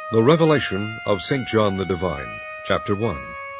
The Revelation of St. John the Divine, Chapter 1.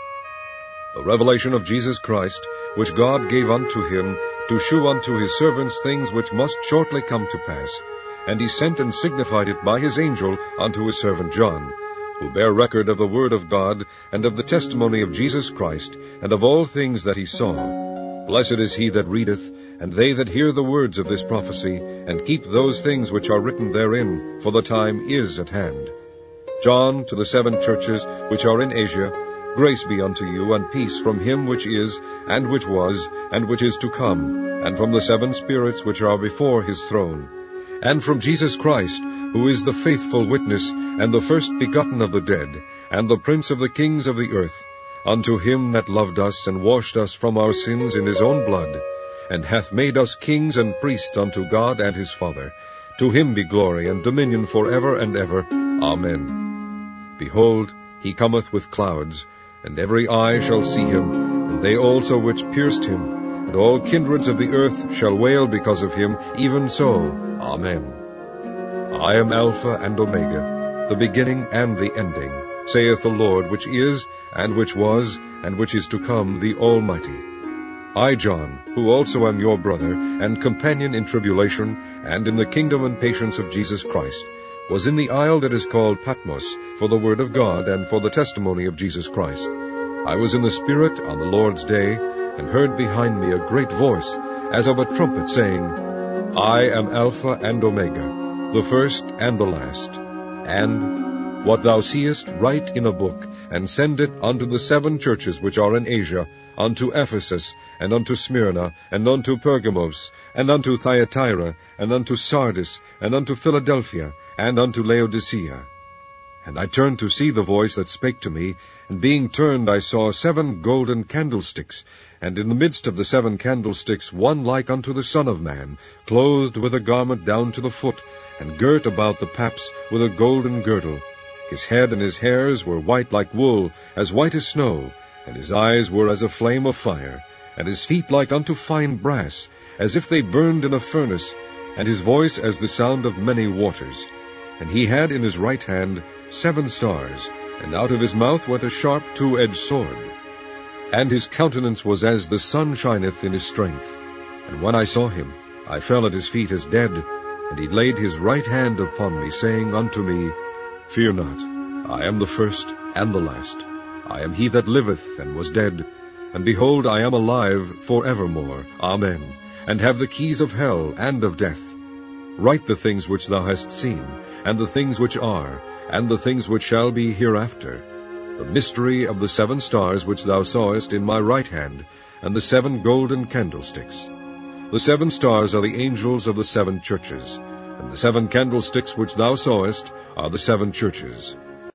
The revelation of Jesus Christ, which God gave unto him, to shew unto his servants things which must shortly come to pass. And he sent and signified it by his angel unto his servant John, who bare record of the word of God, and of the testimony of Jesus Christ, and of all things that he saw. Blessed is he that readeth, and they that hear the words of this prophecy, and keep those things which are written therein, for the time is at hand. John, to the 7 churches which are in Asia, grace be unto you, and peace from him which is, and which was, and which is to come, and from the 7 spirits which are before his throne, and from Jesus Christ, who is the faithful witness, and the first begotten of the dead, and the prince of the kings of the earth, unto him that loved us, and washed us from our sins in his own blood, and hath made us kings and priests unto God and his Father. To him be glory and dominion for ever and ever. Amen. Behold, he cometh with clouds, and every eye shall see him, and they also which pierced him, and all kindreds of the earth shall wail because of him, even so. Amen. I am Alpha and Omega, the beginning and the ending, saith the Lord, which is, and which was, and which is to come, the Almighty. I, John, who also am your brother, and companion in tribulation, and in the kingdom and patience of Jesus Christ, was in the isle that is called Patmos, for the word of God, and for the testimony of Jesus Christ. I was in the Spirit on the Lord's day, and heard behind me a great voice, as of a trumpet, saying, I am Alpha and Omega, the first and the last. And what thou seest write in a book, and send it unto the 7 churches which are in Asia, unto Ephesus, and unto Smyrna, and unto Pergamos, and unto Thyatira, and unto Sardis, and unto Philadelphia, and unto Laodicea. And I turned to see the voice that spake to me, and being turned I saw 7 golden candlesticks, and in the midst of the 7 candlesticks one like unto the Son of Man, clothed with a garment down to the foot, and girt about the paps with a golden girdle. His head and his hairs were white like wool, as white as snow, and his eyes were as a flame of fire, and his feet like unto fine brass, as if they burned in a furnace, and his voice as the sound of many waters. And he had in his right hand 7 stars, and out of his mouth went a sharp 2-edged sword. And his countenance was as the sun shineth in his strength. And when I saw him, I fell at his feet as dead, and he laid his right hand upon me, saying unto me, Fear not, I am the first and the last. I am he that liveth and was dead, and behold, I am alive for evermore. Amen. And have the keys of hell and of death. Write the things which thou hast seen, and the things which are, and the things which shall be hereafter. The mystery of the 7 stars which thou sawest in my right hand, and the 7 golden candlesticks. The 7 stars are the angels of the 7 churches, and the 7 candlesticks which thou sawest are the 7 churches.